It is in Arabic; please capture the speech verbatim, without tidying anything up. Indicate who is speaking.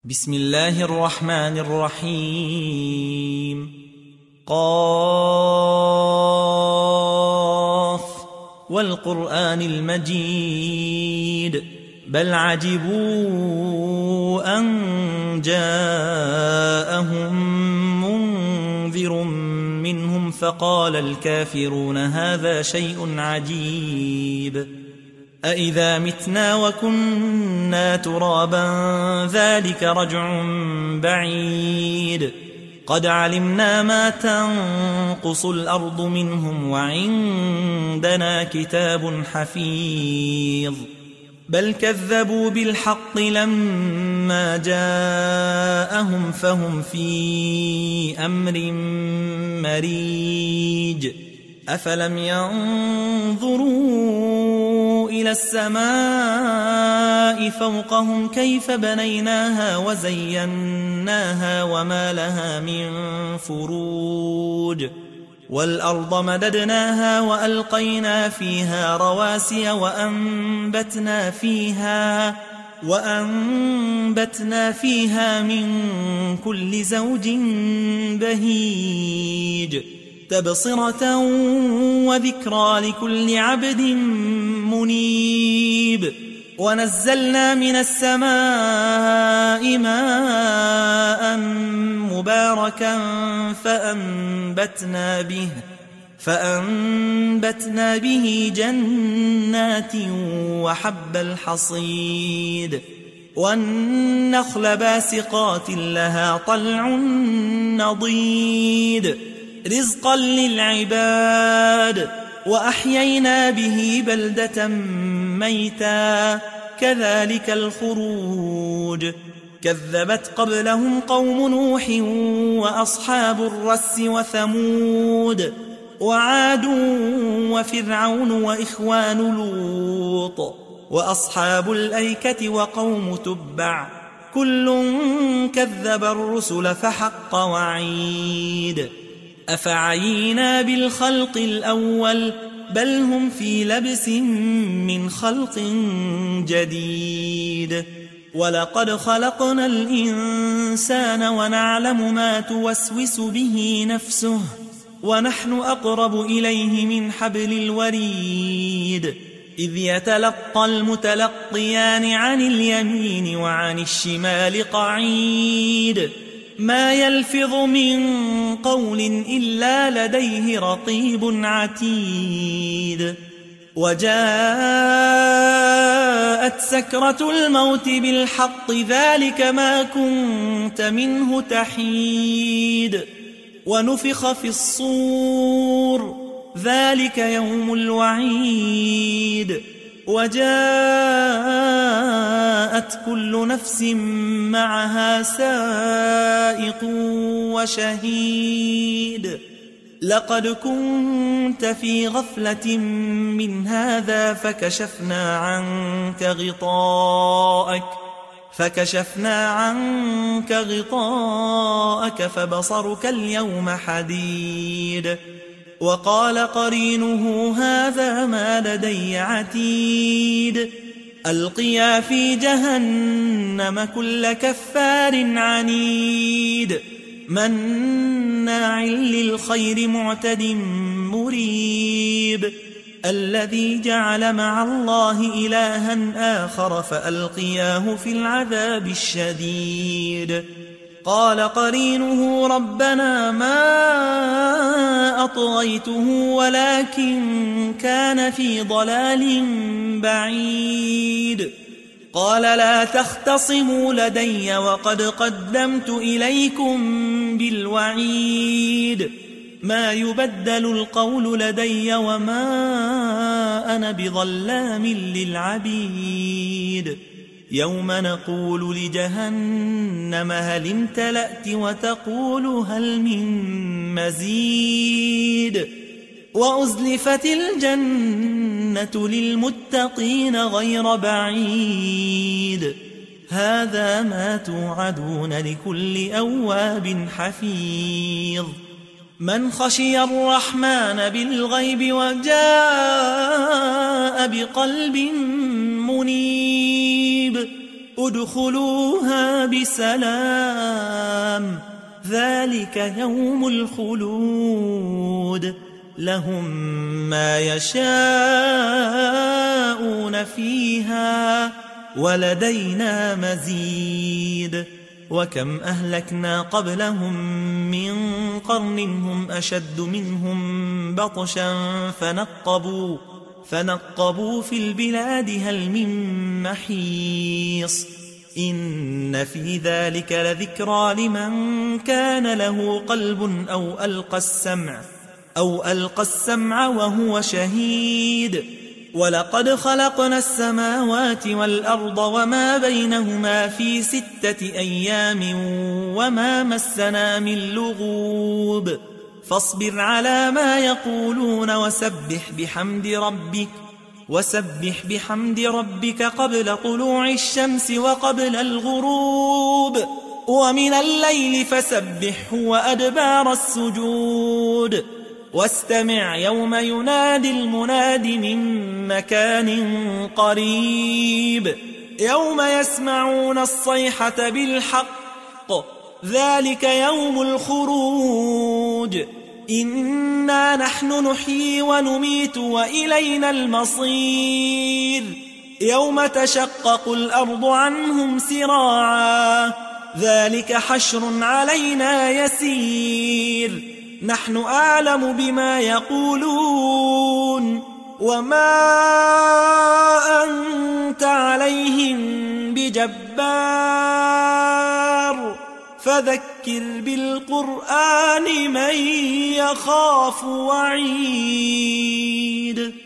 Speaker 1: بسم الله الرحمن الرحيم. قاف والقرآن المجيد بل عجبوا أن جاءهم منذر منهم فقال الكافرون هذا شيء عجيب أإذا متنا وكنا ترابا ذلك رجع بعيد قد علمنا ما تنقص الأرض منهم وعندنا كتاب حفيظ بل كذبوا بالحق لما جاءهم فهم في أمر مريج أفلم ينظروا إلى السماء فوقهم كيف بنيناها وزيناها وما لها من فروج والأرض مددناها وألقينا فيها رواسي وأنبتنا فيها وأنبتنا فيها من كل زوج بهيج تبصرة وذكرى لكل عبد منيب ونزلنا من السماء ماء مباركا فأنبتنا به فأنبتنا به جنات وحب الحصيد والنخل باسقات لها طلع نضيد رزقا للعباد وأحيينا به بلدة ميتا كذلك الخروج كذبت قبلهم قوم نوح وأصحاب الرس وثمود وعاد وفرعون وإخوان لوط وأصحاب الأيكة وقوم تبع كل كذب الرسل فحق وعيد أفعينا بالخلق الأول بل هم في لبس من خلق جديد ولقد خلقنا الإنسان ونعلم ما توسوس به نفسه ونحن أقرب إليه من حبل الوريد إذ يتلقى المتلقيان عن اليمين وعن الشمال قعيد ما يلفظ من قول إلا لديه رقيب عتيد وجاءت سكرة الموت بالحق ذلك ما كنت منه تحيد ونفخ في الصور ذلك يوم الوعيد وجاءت كل نفس معها سائق وشهيد لقد كنت في غفلة من هذا فكشفنا عنك غطاءك فكشفنا عنك غطاءك فبصرك اليوم حديد وقال قرينه هذا ما لدي عتيد ألقيا في جهنم كل كفار عنيد مناع للخير معتد مريب الذي جعل مع الله إلها آخر فألقياه في العذاب الشديد قال قرينه ربنا ما أطغيته ولكن كان في ضلال بعيد قال لا تختصموا لدي وقد قدمت إليكم بالوعيد ما يبدل القول لدي وما أنا بظلام للعبيد يوم نقول لجهنم هل امتلأت وتقول هل من مزيد وأزلفت الجنة للمتقين غير بعيد هذا ما توعدون لكل أواب حفيظ من خشي الرحمن بالغيب وجاء بقلب منيب ادخلوها بسلام ذلك يوم الخلود لهم ما يشاءون فيها ولدينا مزيد وكم أهلكنا قبلهم من قرن هم أشد منهم بطشا فنقبوا فنقبوا في البلاد هل من محيص إن في ذلك لذكرى لمن كان له قلب أو ألقى السمع أو ألقى السمع وهو شهيد ولقد خلقنا السماوات والأرض وما بينهما في ستة أيام وما مسنا من لغوب فاصبر على ما يقولون وسبح بحمد ربك وسبح بحمد ربك قبل طلوع الشمس وقبل الغروب ومن الليل فسبحه وأدبار السجود واستمع يوم ينادي المناد من مكان قريب يوم يسمعون الصيحة بالحق ذلك يوم الخروج إنا نحن نحيي ونميت وإلينا المصير يوم تشقق الأرض عنهم سراعا ذلك حشر علينا يسير نحن أعلم بما يقولون وما أنت عليهم بجبار فذكر بالقرآن من يخاف وعيد